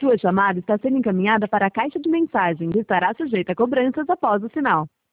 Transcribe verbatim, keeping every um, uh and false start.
Sua chamada está sendo encaminhada para a caixa de mensagens e estará sujeita a cobranças após o sinal.